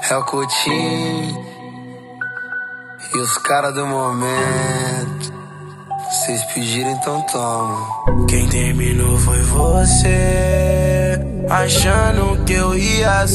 É o Coutinho e os caras do momento. Vocês pediram, então toma. Quem terminou foi você, achando que eu ia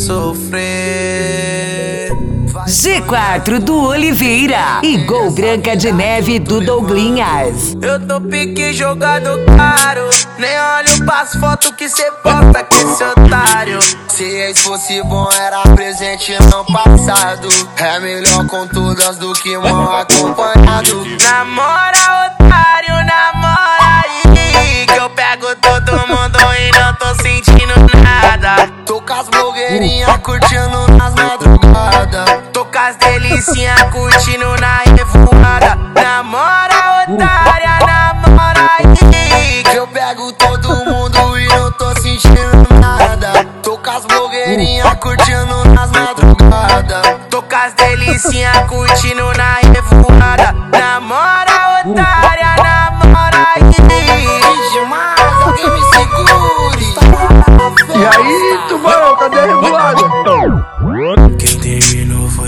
sofrer. G4 do Oliveira e Gol Branca de Neve do Douglinhas. Eu tô pique jogado caro, nem olho pras fotos que cê posta com esse otário. Se ex fosse bom era presente não passado. É melhor com todas do que mal acompanhado. Namora otário, namora aí, que eu pego todo mundo e não tô sentindo nada. Tô com as blogueirinhas curtindo nas madrugadas. Tô com as delicinhas curtindo na revoada. Namora otária, namora aí, que eu pego todo mundo e não tô sentindo nada. Tô com as blogueirinhas curtindo nas madrugadas. Tô com as delicinhas curtindo na revoada. Namora otária, namora aí. Demais, alguém me segure. E aí, tubarão, cadê a revoada? Quem terminou foi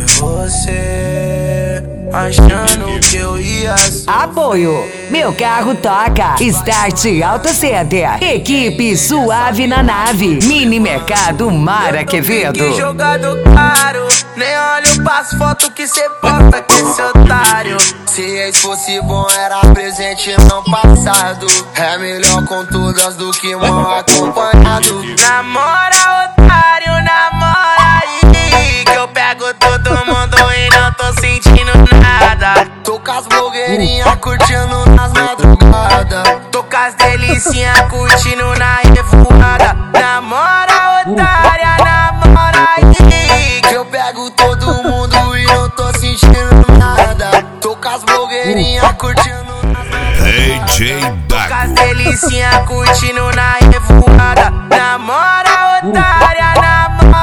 você, achando que eu ia sofrer. Apoio, meu carro toca. Start Auto Center. Equipe Suave na Nave. Mini Mercado Mara Quevedo. Que jogado caro, nem olho pras fotos que cê posta com esse otário. Se ex fosse bom era presente não passado. É melhor com todas do que mal acompanhado. Namora otário, namora aí, que eu pego todo mundo e não tô sentindo nada. Tô com as blogueirinhas curtindo nas madrugadas. Tô com as delicinhas curtindo na revoada. Namora otária, namora aí, que eu pego todo mundo e não tô sentindo nada. Tô com as blogueirinhas curtindo nas madrugadas. Tô com as delicinhas curtindo na revoada. Namora otária, namora